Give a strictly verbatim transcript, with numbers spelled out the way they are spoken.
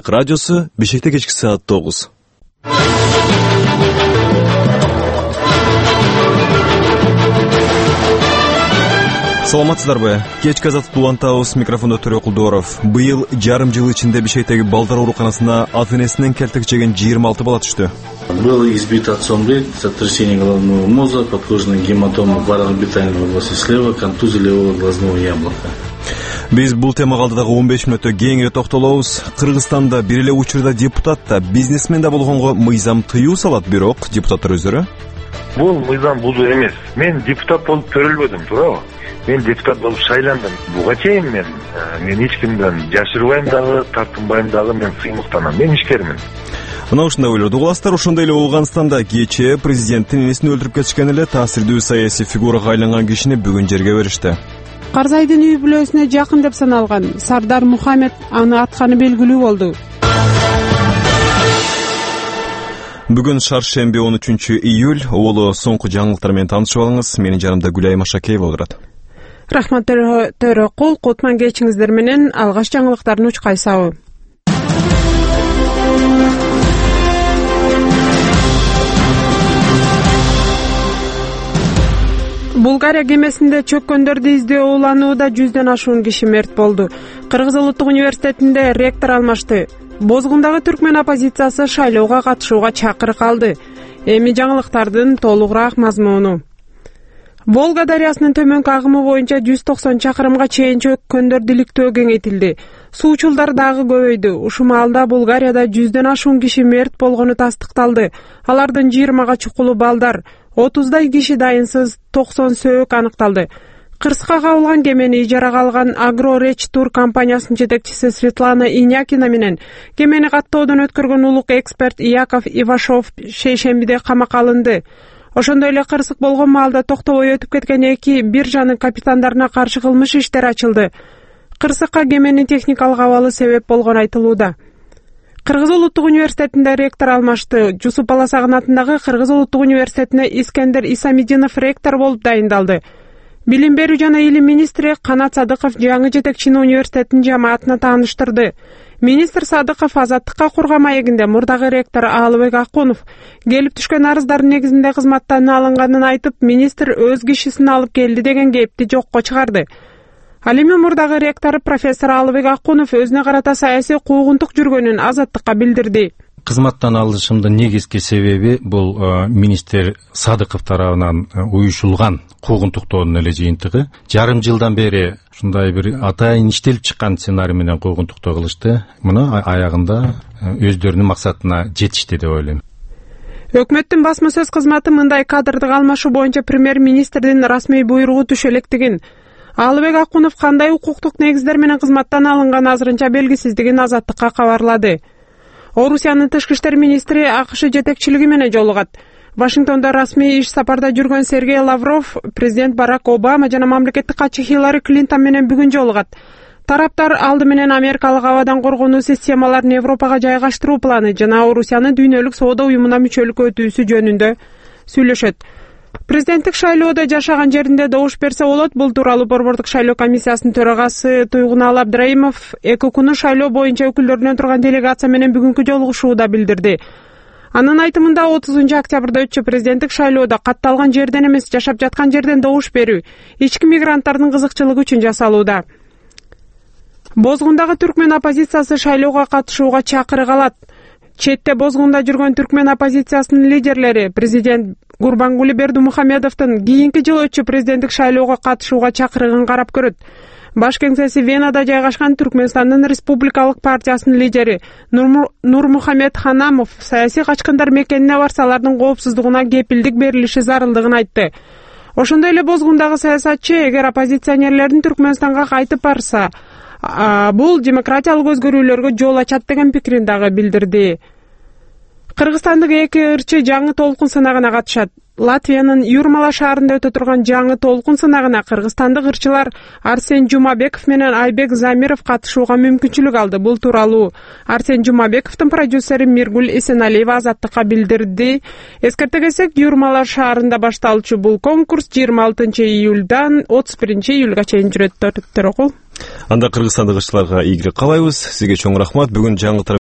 Ак радиосу, Бишкекте кечки саат тогуз. Саламатсыздарбы? Кечки азаттыкты улантабыз, микрофондо Төрө Кулдуоров. Быйыл жарым жыл ичинде Бишкектеги балдар ооруканасына ата-энесинен келтек жеген жыйырма алты бала түштү. Был избит отцом лет, сотрясение головного мозга, подкожная гематома параорбитальной области слева, контузия левого глазного яблока. Биз бул темага алдыдагы он беш мүнөттө кеңири токтолобуз. Кыргызстанда бир эле учурда депутат да, бизнесмен да болгонго мыйзам тыюу салат, бирок депутаттар өздөрү бул мыйзам бузуу эмес. Мен депутат болуп төрөлбөдүм, туурабы? Мен депутат болуп шайландым. Буга чейин мен мен эч кимден жашырбайм дагы, тартынбайм дагы, мен сыймыктанам. Мен ишкермин. Мына ушундай ойлорду угуластар. Ошондой эле Ооганстанда кечээ президенттин энесин өлтүрүп кетишкен эле таасирдүү саясий фигурага айланган кишини бүгүн жерге беришти. Карзайдын үй бүлөсүнө жакын деп саналган Сардар Мухаммед аны атканы белгилүү болду. Бүгүн шаршемби он үчүнчү июль. Оолу соңку жаңылыктар менен таанышып алыңыз. Менин жанымда Гүлай Машакеева отурат. Рахмат Төрөкул, Кутман кечиңиздер менен алгач жаңылыктардын учкайсабы. Булгария кемесинде чөккөндөрдү издөө уланууда жүздөн ашуун киши мерт болду. Кыргыз улуттук университетинде ректор алмашты. Бозгундагы түркмен оппозициясы шайлоого катышууга чакырык алды. Эми жаңылыктардын толугураак мазмуну. Волга дарыясынын төмөнкү агымы боюнча жүз токсон чакырымга чейин чөккөндөр иликтөө кеңейтилди. Суучулдар дагы көбөйдү. Ушул маалда Булгарияда жүздөн ашуун киши мерт болгону тастыкталды. Алардын жыйырмага чукулу балдар, отуздай киши дайынсыз, токсон сөөк аныкталды. Кырсыкка кабылган кемени ижарага алган Агро Реч Тур компаниясынын жетекчиси Светлана Инякина менен кемени каттоодон өткөргөн улук эксперт Яков Ивашов шейшембиде камакка алынды. Ошондой эле кырсык болгон маалда токтобой өтүп кеткен эки биржанын капитандарына каршы кылмыш иштери ачылды. Кырсыкка кеменин техникалык абалы себеп болгону айтылууда. Кыргыз улуттук университетинде ректор алмашты. Жусуп Баласагын атындагы Кыргыз улуттук университетине Искендер Исамидинов ректор болуп дайындалды. Билим берүү жана илим министри Канат Садыков жаңы жетекчини университеттин жамаатына тааныштырды. Министр Садыков азаттыкка курган маегинде мурдагы ректор Алыбек Акунов келип түшкөн арыздардын негизинде кызматтан алынганын айтып, министр өз кишисин алып келди деген кепти жокко чыгарды. Ал эми мурдагы ректор профессор Алыбек Акунов өзүнө карата саясий куугунтук жүргөнүн азаттыкка билдирди. Кызматтан алышымдын негизги себеби бул министр Садыков тарабынан уюшулган куугунтуктоонун эле жыйынтыгы. Жарым жылдан бери ушундай бир атайын иштелип чыккан сценарий менен куугунтуктоо кылышты. Муну аягында өздөрүнүн максатына жетишти деп ойлойм. Өкмөттүн басма сөз кызматы мындай кадрдык алмашуу боюнча премьер-министрдин расмий буйругу түшө электигин, Алыбек Акунов кандай укуктук негиздер менен кызматтан алынган азырынча белгисиздигин азаттыкка кабарлады. Орусиянын тышкы иштер министри АКШ жетекчилиги менен жолугат. Вашингтондо расмий иш сапарда жүргөн Сергей Лавров президент Барак Обама жана мамлекеттик катчы Хиллари Клинтон менен бүгүн жолугат. Тараптар алды менен америкалык абадан коргонуу системаларын Европага жайгаштыруу планы жана Орусиянын дүйнөлүк соода уюмуна мүчөлүккө өтүүсү жөнүндө сүйлөшөт. Президенттик шайлоодо жашаган жеринде добуш берсе болот. Бул тууралуу Борбордук шайлоо комиссиясынын төрагасы Туйгунал Абдраимов эки күнү шайлоо боюнча өкүлдөрүнөн турган делегация менен бүгүнкү жолугушууда билдирди. Анын айтымында отузунчу октябрда өтчү президенттик шайлоодо катталган жерден эмес, жашап жаткан жерден добуш берүү ички мигранттардын кызыкчылыгы үчүн жасалууда. Бозгундагы түркмен оппозициясы шайлоого катышууга чакырык алат. Четте Бозгунда жүргөн түркмен оппозициясынын лидерлери президент Гурбангули Бердимухамедовдун кийинки жылы өтчү президенттик шайлоого катышууга чакырыгын карап көрөт. Баш кеңсеси Венада жайгашкан Түркмөнстандын республикалык партиясынын лидери Нурмухамед Ханамов саясий качкындар мекенине барса алардын коопсуздугуна кепилдик берилиши зарылдыгын айтты. Ошондой эле Бозгундагы саясатчы эгер оппозиционерлердин Түркмөнстанга кайтып барса, бул демократиялык өзгөрүүлөргө жол ачат деген пикирин дагы билдирди. Кыргызстандык эки ырчы жаңы толкун сынагына катышат. Латвиянын Юрмала шаарында өтө турган жаңы толкун сынагына кыргызстандык ырчылар Арсен Жумабеков менен Айбек Замиров катышууга мүмкүнчүлүк алды. Бул тууралуу Арсен Жумабековдун продюсери Миргүл Эсеналиева азаттыкка билдирди. Эскерте кетсек, Юрмала шаарында башталчу бул конкурс жыйырма алтынчы июлдан отуз биринчи июлга чейин жүрөт. Төрөкул. Анда кыргызстандык ырчыларга ийгилик каалайбыз. Сизге чоң рахмат. Бүгүн жаңы